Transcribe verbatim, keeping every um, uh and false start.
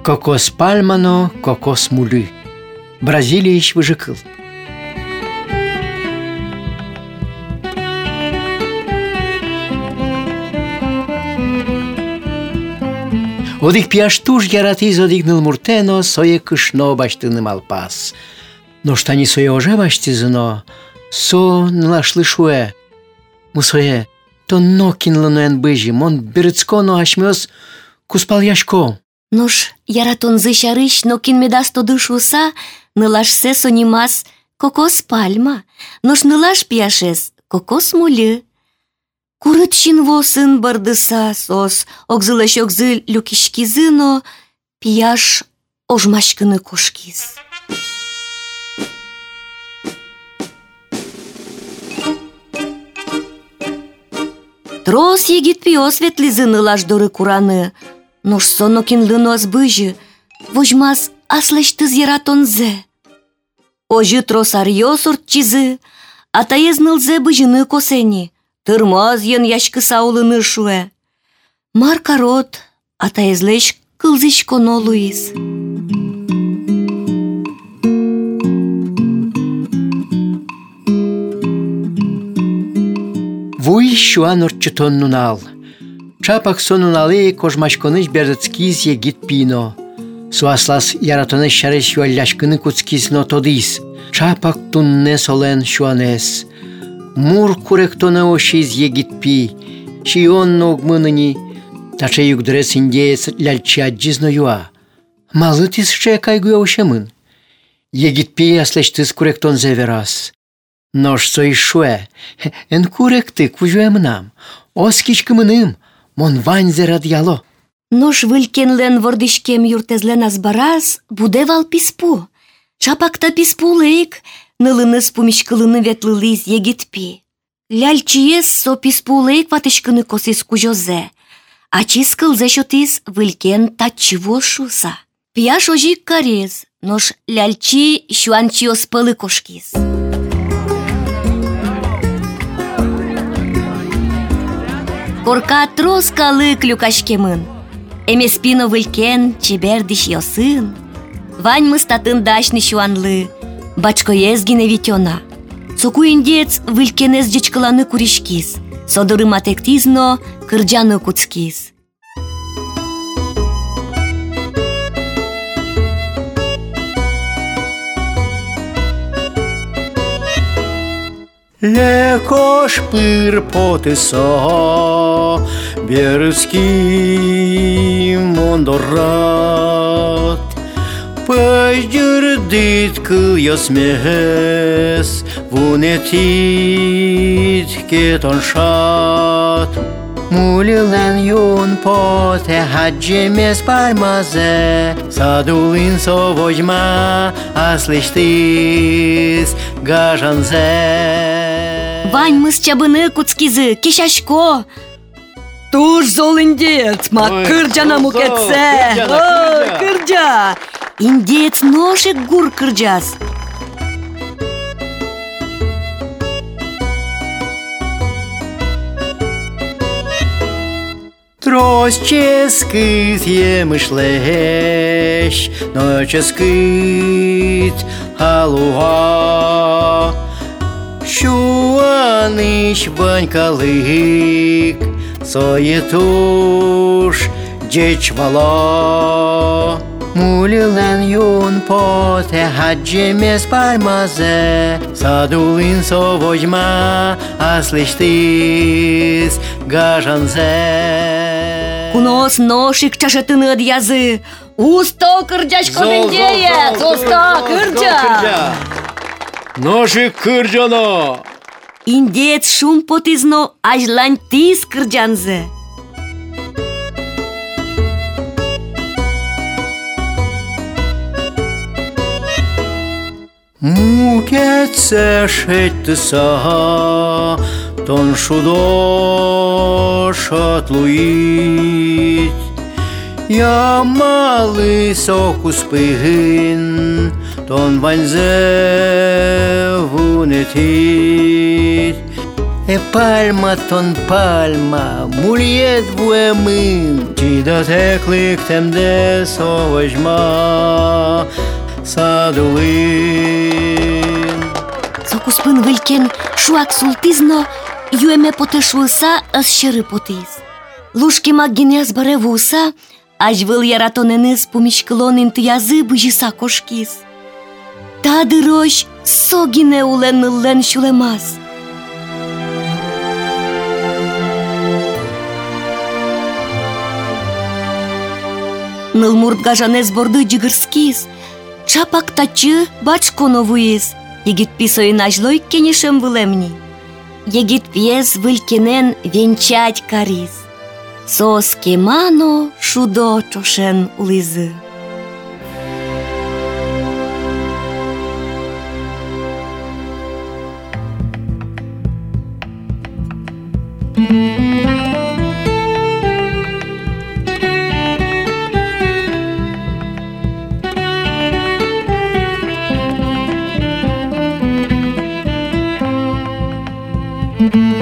Cocos palmano, cocos muli. Braziliaș văjăcăl. Odik piaștuș gheratiz odik năl murteno, soie câșno baștână alpas. No ștani soie oja baștizăno, so nălașlășue. Musoie, to nokin lănoian băji, mon berățco no așmios cu spaljașco. Noș, iar aton zășarâș nokin me das to dâșu sa, nălaș seso nimas cocos palma, noș nălaș piașes cocos mulă. Curăt și-n vosân bărdăsa sos, ogzălă și ogzăl luchișchizâno, piaș oșmașcână coșchiz. Tros jegit pio svetlizână laș doră curană, noș sonokin lână zbâjă, vojmas aslăștăz eraton ze. Ojă tros arios orciză, ataiez nălze băjână coseni, târmoaz jen iașcă sau lânășue. Mar carot, ataiez leș câlziș conoluiz. Vui șoan orceton nunal. Čapak so nunale kožmaškonăș berățchiz jegit pino. So aslas iaratonăș șareș șoaljașcână cuțchiz notodis. Čapak tunne solen șoanes. Mur curectonă oșiz jegit pi. Și on nog mânăni. Tace iugdres indieț lealcia gizno ioa. Malătis șe cai guia oșemân. Jegit pi asleștăs curecton zeveras. Noș so ișue. En curecte cu joemnam. Oskiș cămânâm. Mon vanze radialo. Noș vâlken len vordișchem iurtez len azbaraz, budeval pispu. Čapak ta pispu leik, nălânăs pumișcălână vetlăliz jegit pi. Lealcies so pispu leik vateșcână cosis cu joze. Acis călzeșotis vâlken ta civo șusa. Piaș ojic carez, noș lealci șoan cio spălă coșchiz. Corca tros calâc liucașchemân, eme spino vâlchen ce berdiș iosân. Vani măstatân dașni șoan lă, bacicoiez ghinevitiona. Socu indieț vâlchenez gecicălană curișchiz, s-o dărâm atectizno cârgeană cuțchiz. Lekoš pır potesa berski mondorat. Păjărdit că iosmes vunetit ketonșat. Mulilen yun pote haccemes parmaze. Sadulin so vojma asleștis gajanze. Vani măs ceabână cuțchiză, chișașco. Tuș zol indieț, ma cârgeana muchețe. Cârgea! Indieț noșe gur cârgeaz. Tros ce scât e mâșleș, no ce scât haluha. Șoaniș vani calâc, soietuș geci vala. Mulilen yun pote haccemes parmaze. Sadulin so vojma asleștis gajanze. Cunos noșic ceașătână adiază. Usto cârgeașco vindieț, usto cârgea. Noșe cârgeana. Indieț șum potizno aș lantis cârgeanze. Muchețe șetăsa ton șudoșat luit. Ia malı soku spâhân ton vanze vunetit. E palma ton palma, muriet vuemân, ci da te clictem de sovajma sadulin. Soku spân vâlken šuak sultizno, jueme potešusa as šerы potis. Лушки маггине збаревуса, аж вил яратоненис помішкилонин тиязи бижіса кошкіс. Та дирож согіне улен-лен шулемас. Нылмурт гажанес борды джигырскис, чапак тачы бачконовуис, егит писой нажлой кенешем вылемни. Егит пьес вылькенен венчать карис. Сос кемано шудо чошен улизы. Thank you.